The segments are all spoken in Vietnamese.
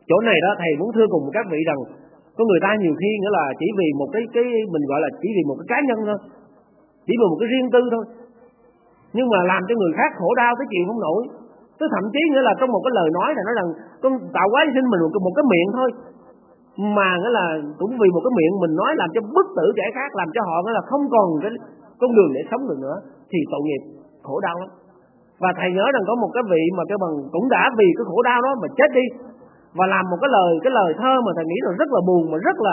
Chỗ này đó thầy muốn thưa cùng các vị rằng có người ta nhiều khi nghĩa là chỉ vì một cái mình gọi là chỉ vì một cái cá nhân thôi, chỉ vì một cái riêng tư thôi, nhưng mà làm cho người khác khổ đau tới chịu không nổi. Tức thậm chí nghĩa là trong một cái lời nói này nói rằng con tạo hóa sinh mình một cái miệng thôi, mà nghĩa là cũng vì một cái miệng mình nói làm cho bất tử kẻ khác, làm cho họ nghĩa là không còn cái con đường để sống được nữa, thì tội nghiệp khổ đau lắm. Và thầy nhớ rằng có một cái vị mà cái bằng cũng đã vì cái khổ đau đó mà chết đi, và làm một cái lời thơ mà thầy nghĩ là rất là buồn, mà rất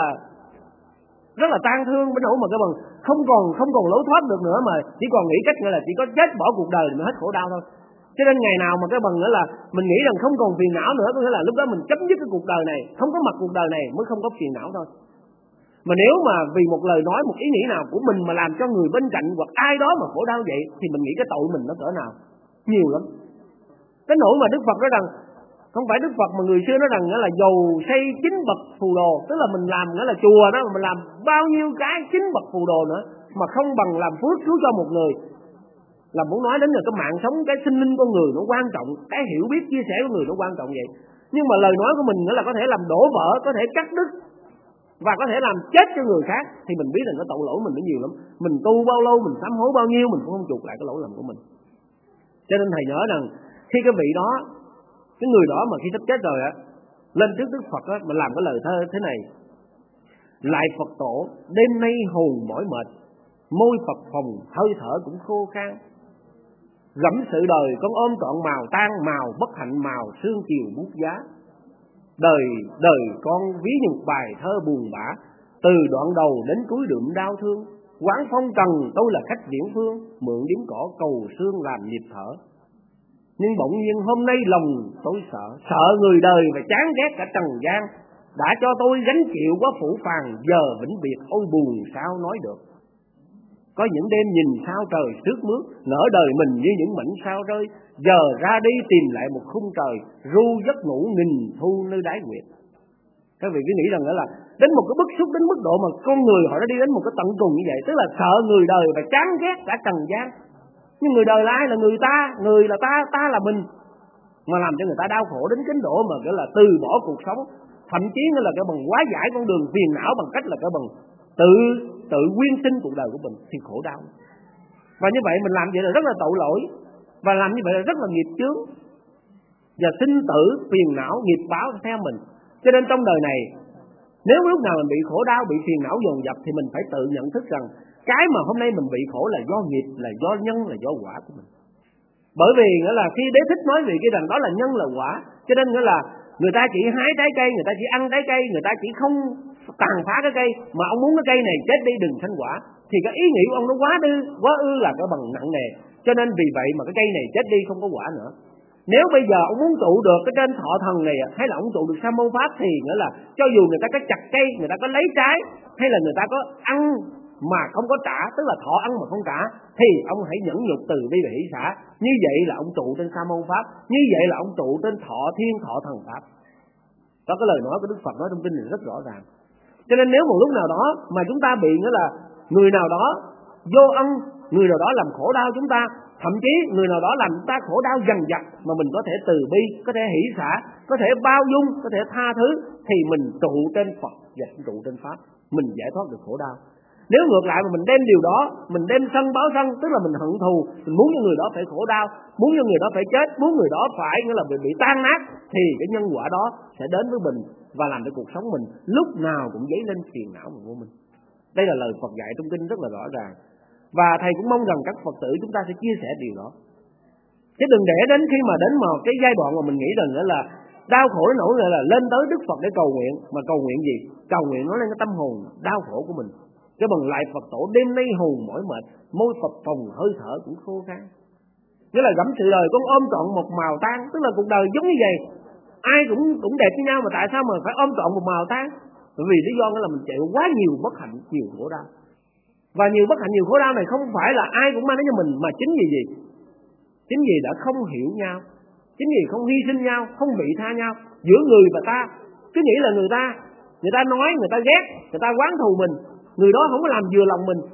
là tang thương đến nỗi mà cái bằng không còn lối thoát được nữa, mà chỉ còn nghĩ cách nghĩa là chỉ có chết bỏ cuộc đời mới hết khổ đau thôi. Cho nên ngày nào mà cái bằng nghĩa là mình nghĩ rằng không còn phiền não nữa, có nghĩa là lúc đó mình chấm dứt cái cuộc đời này, không có mặt cuộc đời này mới không có phiền não thôi. Mà nếu mà vì một lời nói, một ý nghĩ nào của mình mà làm cho người bên cạnh hoặc ai đó mà khổ đau vậy, thì mình nghĩ cái tội mình nó cỡ nào? Nhiều lắm. Cái nỗi mà Đức Phật nói rằng, không phải Đức Phật mà người xưa nói rằng là dầu xây 9 bậc phù đồ, tức là mình làm nghĩa là chùa đó, mình làm bao nhiêu cái 9 bậc phù đồ nữa mà không bằng làm phước cứu cho một người. Là muốn nói đến là cái mạng sống, cái sinh linh con người nó quan trọng, cái hiểu biết chia sẻ của người nó quan trọng vậy. Nhưng mà lời nói của mình nghĩa là có thể làm đổ vỡ, có thể cắt đứt và có thể làm chết cho người khác, thì mình biết rằng cái tội lỗi mình nó nhiều lắm. Mình tu bao lâu, mình sám hối bao nhiêu, mình cũng không chuộc lại cái lỗi lầm của mình. Cho nên thầy nhớ rằng khi cái vị đó, cái người đó mà khi sắp chết rồi á, lên trước Đức Phật á, mà làm cái lời thơ thế này: lại Phật tổ đêm nay hồn mỏi mệt, môi Phật phòng hơi thở cũng khô khan. Gẫm sự đời con ôm trọn màu tan, màu bất hạnh màu sương chiều bút giá. Đời con ví như một bài thơ buồn bã, từ đoạn đầu đến cuối đượm đau thương. Quán phong trần tôi là khách viễn phương, mượn điếm cỏ cầu xương làm nhịp thở. Nhưng bỗng nhiên hôm nay lòng tôi sợ người đời và chán ghét cả trần gian. Đã cho tôi gánh chịu quá phủ phàng, giờ vĩnh biệt ôi buồn sao nói được. Có những đêm nhìn sao trời sướt mướt, nở đời mình như những mảnh sao rơi. Giờ ra đi tìm lại một khung trời, ru giấc ngủ nghìn thu nơi đáy nguyệt. Các vị cứ nghĩ rằng là đến một cái bức xúc đến mức độ mà con người họ đã đi đến một cái tận cùng như vậy, tức là sợ người đời và chán ghét cả trần gian. Nhưng người đời là ai? Là người ta, người là ta là mình, mà làm cho người ta đau khổ đến cái độ mà gọi là từ bỏ cuộc sống, thậm chí là cái bằng hóa giải con đường phiền não bằng cách là cái bằng tự quyên sinh cuộc đời của mình, thì khổ đau. Và như vậy mình làm vậy là rất là tội lỗi, và làm như vậy là rất là nghiệp chướng, và sinh tử phiền não nghiệp báo theo mình. Cho nên trong đời này, nếu lúc nào mình bị khổ đau, bị phiền não dồn dập, thì mình phải tự nhận thức rằng cái mà hôm nay mình bị khổ là do nghiệp, là do nhân, là do quả của mình. Bởi vì nghĩa là khi Đế Thích nói về cái rằng đó là nhân là quả, cho nên nghĩa là người ta chỉ hái trái cây, người ta chỉ ăn trái cây, người ta chỉ không tàn phá cái cây, mà ông muốn cái cây này chết đi đừng sanh quả, thì cái ý nghĩ của ông nó quá ư là cái bằng nặng nề. Cho nên vì vậy mà cái cây này chết đi không có quả nữa. Nếu bây giờ ông muốn trụ được cái trên thọ thần này, hay là ông trụ được sa môn pháp, thì nghĩa là cho dù người ta có chặt cây, người ta có lấy trái, hay là người ta có ăn mà không có trả, tức là thọ ăn mà không trả, thì ông hãy nhẫn nhục từ bi và hỷ xả. Như vậy là ông trụ trên sa môn pháp, như vậy là ông trụ trên thọ thiên thọ thần pháp. Đó, cái lời nói của Đức Phật nói trong kinh này rất rõ ràng. Cho nên nếu một lúc nào đó mà chúng ta bị nghĩa là người nào đó vô ân, người nào đó làm khổ đau chúng ta, thậm chí người nào đó làm chúng ta khổ đau dằn vặt, mà mình có thể từ bi, có thể hỷ xả, có thể bao dung, có thể tha thứ, thì mình trụ trên Phật và trụ trên Pháp, mình giải thoát được khổ đau. Nếu ngược lại mà mình đem điều đó, mình đem sân báo sân, tức là mình hận thù, mình muốn cho người đó phải khổ đau, muốn cho người đó phải chết, muốn người đó phải nghĩa là bị tan nát, thì cái nhân quả đó sẽ đến với mình và làm cho cuộc sống mình lúc nào cũng dấy lên phiền não của mình. Đây là lời Phật dạy trong kinh rất là rõ ràng. Và thầy cũng mong rằng các Phật tử chúng ta sẽ chia sẻ điều đó. Chứ đừng để đến khi mà đến một cái giai đoạn mà mình nghĩ rằng là đau khổ đến nỗi là lên tới Đức Phật để cầu nguyện. Mà cầu nguyện gì? Cầu nguyện nói lên cái tâm hồn đau khổ của mình. Cái bằng lại Phật tổ đêm nay hồn mỏi mệt, môi Phật phòng hơi thở cũng khô khan. Nghĩa là gẫm sự đời con ôm trọn một màu tan, tức là cuộc đời giống như vậy. Ai cũng đẹp với nhau, mà tại sao mà phải ôm trọn một màu tan? Bởi vì lý do là mình chịu quá nhiều bất hạnh, nhiều khổ đau. Và nhiều bất hạnh, nhiều khổ đau này không phải là ai cũng mang đến cho mình, mà chính vì gì? Chính vì đã không hiểu nhau, chính vì không hy sinh nhau, không vị tha nhau giữa người và ta. Cứ nghĩ là người ta nói, người ta ghét, người ta oán thù mình, người đó không có làm vừa lòng mình,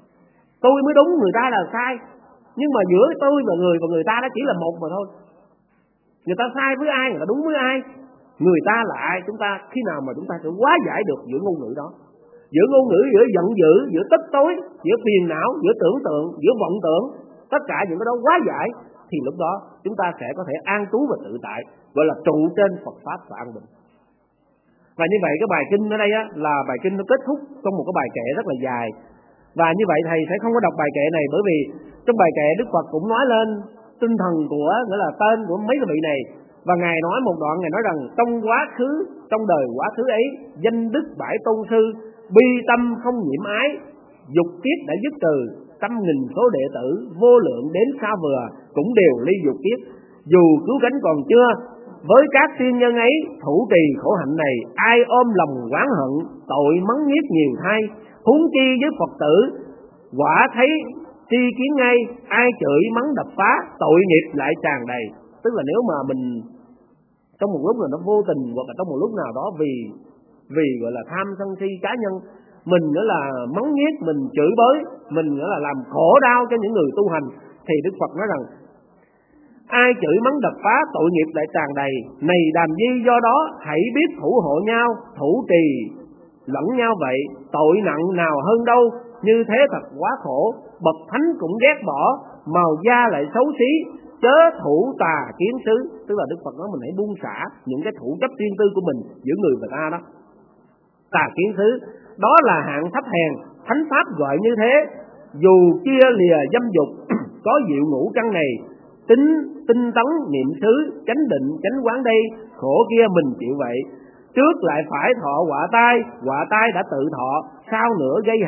tôi mới đúng, người ta là sai. Nhưng mà giữa tôi và người ta đó chỉ là một mà thôi. Người ta sai với ai, người ta đúng với ai, Người ta là ai? Chúng ta khi nào mà chúng ta sẽ hóa giải được giữa ngôn ngữ đó, giữa ngôn ngữ, giữa giận dữ, giữa tức tối, giữa phiền não, giữa tưởng tượng, giữa vọng tưởng, tất cả những cái đó hóa giải, thì lúc đó chúng ta sẽ có thể an trú và tự tại, gọi là trụ trên Phật pháp và an bình. Và như vậy cái bài kinh ở đây á, là bài kinh nó kết thúc trong một cái bài kệ rất là dài. Và như vậy thầy sẽ không có đọc bài kệ này, bởi vì trong bài kệ Đức Phật cũng nói lên tinh thần của, nghĩa là tên của mấy cái vị này. Và Ngài nói một đoạn, Ngài nói rằng trong quá khứ, trong đời quá khứ ấy, danh đức bãi tôn sư, bi tâm không nhiễm ái, dục tiết đã dứt trừ, trăm nghìn số đệ tử vô lượng đến xa vừa cũng đều ly dục tiết. Dù cứu cánh còn chưa, với các tiên nhân ấy thủ trì khổ hạnh này, ai ôm lòng oán hận, tội mắng nhiếc nhiều thay, huống chi với Phật tử, quả thấy tri kiến ngay, ai chửi mắng đập phá, tội nghiệp lại tràn đầy. Tức là nếu mà mình trong một lúc nào nó vô tình, hoặc là trong một lúc nào đó vì gọi là tham sân si cá nhân, mình nữa là mắng nhiếc, mình chửi bới, mình nữa là làm khổ đau cho những người tu hành, thì Đức Phật nói rằng ai chửi mắng đập phá, tội nghiệp lại tràn đầy. Này đàm di, do đó hãy biết thủ hộ nhau, thủ trì lẫn nhau vậy, tội nặng nào hơn đâu, như thế thật quá khổ. Bậc thánh cũng ghét bỏ, màu da lại xấu xí, chớ thủ tà kiến xứ. Tức là Đức Phật nói mình hãy buông xả những cái thủ chấp riêng tư của mình giữa người và ta đó. Tà kiến xứ đó là hạng thấp hèn, thánh pháp gọi như thế. Dù chia lìa dâm dục, có diệu ngũ căn này, tính tinh tấn niệm xứ, chánh định chánh quán đây, khổ kia mình chịu vậy. Trước lại phải thọ quả tai đã tự thọ, sau nữa gây